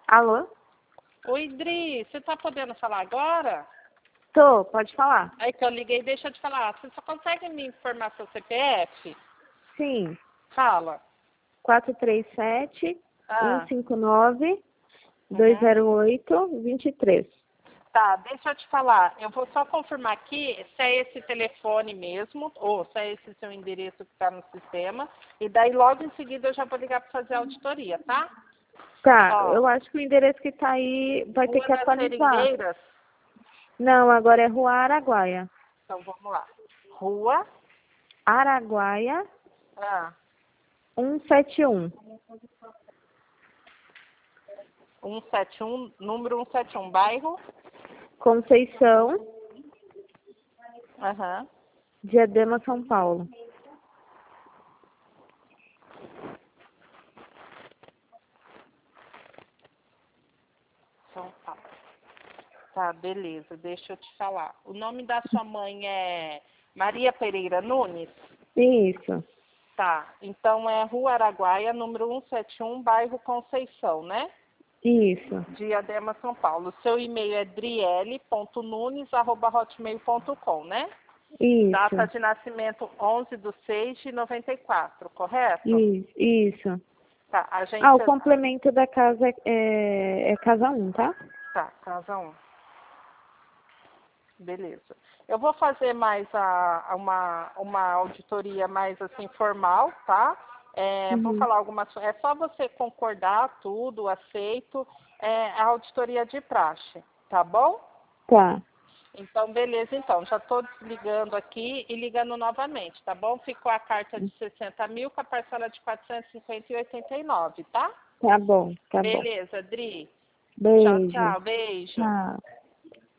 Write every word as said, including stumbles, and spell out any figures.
Alô? Oi, Dri, você tá podendo falar agora? Tô, pode falar. Aí que eu liguei, deixa eu te falar. Você só consegue me informar seu C P F? Sim. Fala. quatro três sete, um Ah, cinco nove, dois uhum. zero oito, dois três. Tá, deixa eu te falar. Eu vou só confirmar aqui se é esse telefone mesmo, ou se é esse seu endereço que está no sistema. E daí logo em seguida eu já vou ligar para fazer a auditoria, tá? Tá, Ó, eu acho que o endereço que tá aí vai ter Rua que das atualizar. Seringueiras. Não, agora é Rua Araguaia. Então vamos lá. Rua Araguaia ah, cento e setenta e um. cento e setenta e um, número cento e setenta e um, bairro. Conceição, Aham. Diadema, São Paulo. São Paulo. Tá, beleza, deixa eu te falar. O nome da sua mãe é Maria Pereira Nunes? Isso, Tá, então é Rua Araguaia, número cento e setenta e um, bairro Conceição, né? isso, Diadema, São Paulo. Seu e-mail é driele ponto nunes arroba hotmail ponto com, né? Data isso, de nascimento onze de seis de noventa e quatro, correto? isso, isso. Tá, Ah, o agência... complemento da casa é, é casa um, tá? Tá, casa um. Beleza. Eu vou fazer mais a, uma, uma auditoria mais assim formal, tá? É, vou Uhum. falar algumas coisas. É só você concordar tudo, aceito, é a auditoria de praxe, tá bom? Tá, Então, beleza, então. Já estou desligando aqui e ligando novamente, tá bom? Ficou a carta de sessenta mil com a parcela de quatrocentos e cinquenta e oitenta e nove, tá? tá bom, tá bom. Beleza, Dri. Tchau, Beijo. tchau. Beijo. Tchau.